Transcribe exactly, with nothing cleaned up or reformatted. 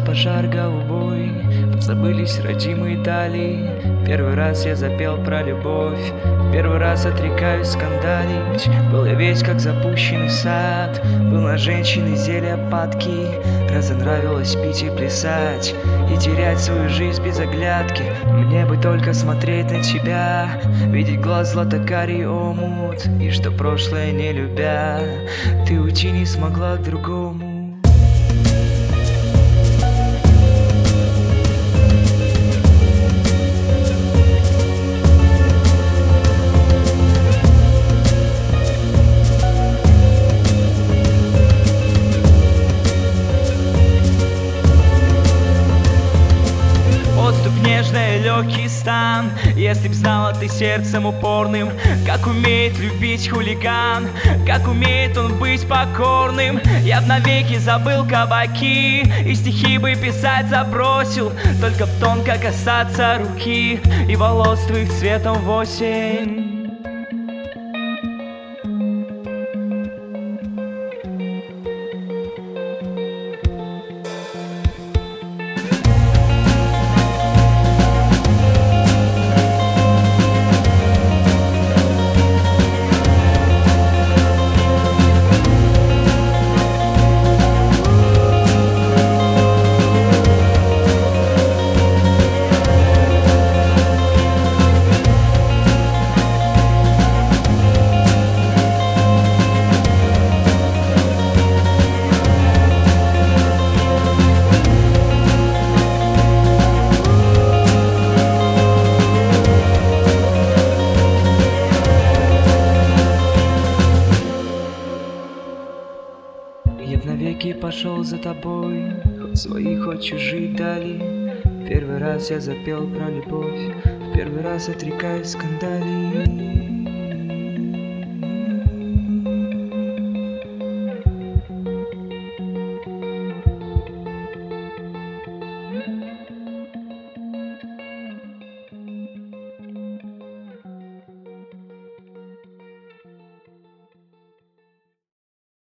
пожар голубой, забылись родимые дали. Первый раз я запел про любовь, первый раз отрекаюсь скандалить. Был я весь как запущенный сад, был на женщины зелья падки. Разонравилось пить и плясать, и терять свою жизнь без оглядки. Мне бы только смотреть на тебя, видеть глаз златокарий омут, и что прошлое не любя, ты уйти не смогла к другому. Нежный легкий стан, если б знала ты сердцем упорным, как умеет любить хулиган, как умеет он быть покорным. Я б навеки забыл кабаки и стихи бы писать забросил, только б тонко касаться руки и волос твоих цветом в осень. Я б навеки пошел за тобой, хоть свои, хоть чужие дали. Первый раз я запел про любовь, в первый раз отрекаюсь скандалей.